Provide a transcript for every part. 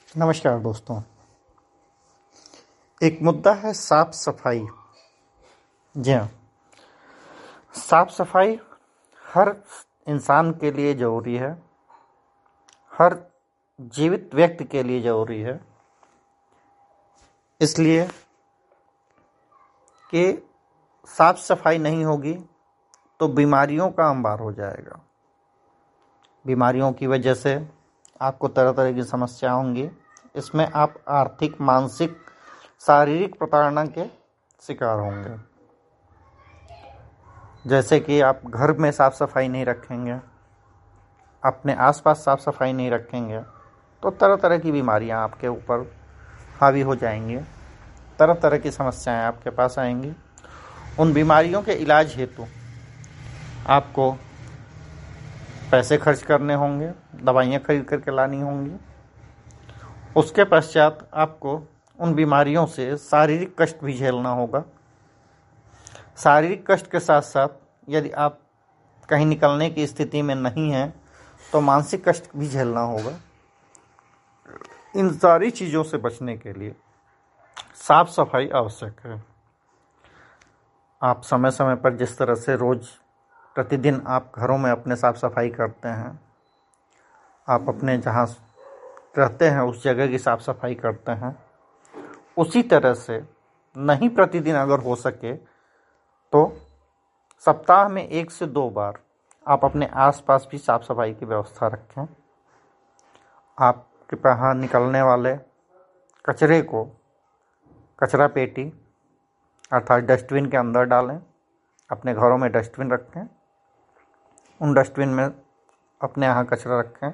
नमस्कार दोस्तों। एक मुद्दा है साफ सफाई। जी हाँ, साफ सफाई हर इंसान के लिए ज़रूरी है, हर जीवित व्यक्ति के लिए ज़रूरी है, इसलिए कि साफ सफाई नहीं होगी तो बीमारियों का अंबार हो जाएगा। बीमारियों की वजह से आपको तरह तरह की समस्या होंगी। इसमें आप आर्थिक, मानसिक, शारीरिक प्रताड़ना के शिकार होंगे। जैसे कि आप घर में साफ सफाई नहीं रखेंगे, अपने आसपास साफ सफाई नहीं रखेंगे, तो तरह तरह की बीमारियां आपके ऊपर हावी हो जाएंगी, तरह तरह की समस्याएं आपके पास आएंगी। उन बीमारियों के इलाज हेतु आपको पैसे खर्च करने होंगे, दवाइयाँ खरीद करके लानी होंगी। उसके पश्चात आपको उन बीमारियों से शारीरिक कष्ट भी झेलना होगा। शारीरिक कष्ट के साथ साथ यदि आप कहीं निकलने की स्थिति में नहीं हैं तो मानसिक कष्ट भी झेलना होगा। इन सारी चीज़ों से बचने के लिए साफ सफाई आवश्यक है। आप समय समय पर जिस तरह से रोज़ प्रतिदिन आप घरों में अपने साफ सफाई करते हैं, आप अपने जहाँ रहते हैं उस जगह की साफ सफाई करते हैं, उसी तरह से नहीं प्रतिदिन अगर हो सके तो सप्ताह में 1 से 2 बार आप अपने आसपास भी साफ सफाई की व्यवस्था रखें। आपके बाहर निकलने वाले कचरे को कचरा पेटी अर्थात डस्टबिन के अंदर डालें। अपने घरों में डस्टबिन रखें, उन डस्टबिन में अपने यहाँ कचरा रखें।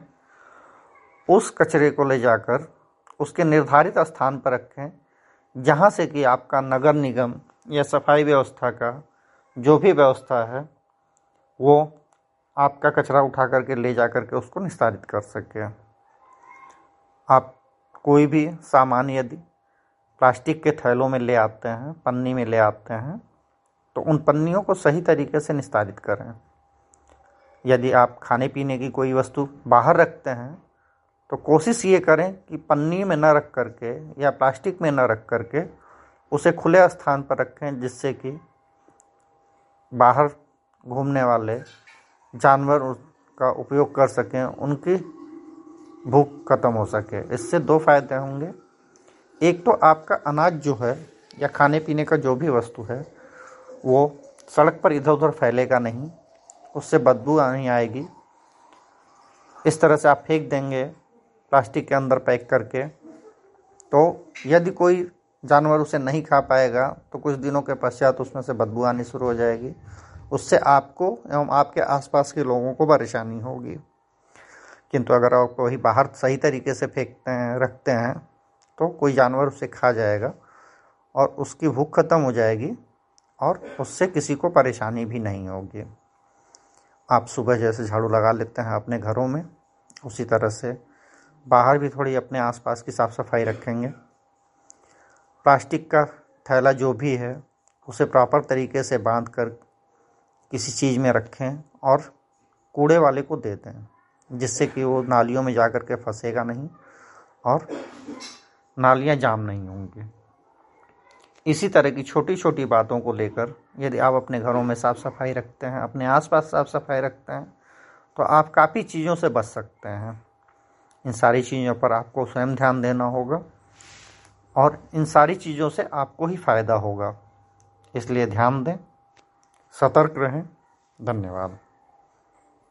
उस कचरे को ले जाकर उसके निर्धारित स्थान पर रखें, जहाँ से कि आपका नगर निगम या सफाई व्यवस्था का जो भी व्यवस्था है वो आपका कचरा उठा करके ले जा करके उसको निस्तारित कर सके। आप कोई भी सामान यदि प्लास्टिक के थैलों में ले आते हैं, पन्नी में ले आते हैं, तो उन पन्नियों को सही तरीके से निस्तारित करें। यदि आप खाने पीने की कोई वस्तु बाहर रखते हैं तो कोशिश ये करें कि पन्नी में न रख करके या प्लास्टिक में न रख करके उसे खुले स्थान पर रखें, जिससे कि बाहर घूमने वाले जानवर उसका उपयोग कर सकें, उनकी भूख खत्म हो सके। इससे 2 फायदे होंगे। एक तो आपका अनाज जो है या खाने पीने का जो भी वस्तु है वो सड़क पर इधर उधर फैलेगा नहीं, उससे बदबू नहीं आएगी। इस तरह से आप फेंक देंगे प्लास्टिक के अंदर पैक करके, तो यदि कोई जानवर उसे नहीं खा पाएगा तो कुछ दिनों के पश्चात उसमें से बदबू आनी शुरू हो जाएगी। उससे आपको एवं आपके आसपास के लोगों को परेशानी होगी। किंतु अगर आप वही बाहर सही तरीके से फेंकते हैं, रखते हैं, तो कोई जानवर उसे खा जाएगा और उसकी भूख खत्म हो जाएगी और उससे किसी को परेशानी भी नहीं होगी। आप सुबह जैसे झाड़ू लगा लेते हैं अपने घरों में, उसी तरह से बाहर भी थोड़ी अपने आसपास की साफ़ सफाई रखेंगे। प्लास्टिक का थैला जो भी है उसे प्रॉपर तरीके से बांध कर किसी चीज़ में रखें और कूड़े वाले को दे दें, जिससे कि वो नालियों में जा कर के फंसेगा नहीं और नालियाँ जाम नहीं होंगी। इसी तरह की छोटी छोटी बातों को लेकर यदि आप अपने घरों में साफ़ सफाई रखते हैं, अपने आसपास साफ़ सफाई रखते हैं, तो आप काफ़ी चीज़ों से बच सकते हैं। इन सारी चीज़ों पर आपको स्वयं ध्यान देना होगा और इन सारी चीज़ों से आपको ही फ़ायदा होगा। इसलिए ध्यान दें, सतर्क रहें। धन्यवाद।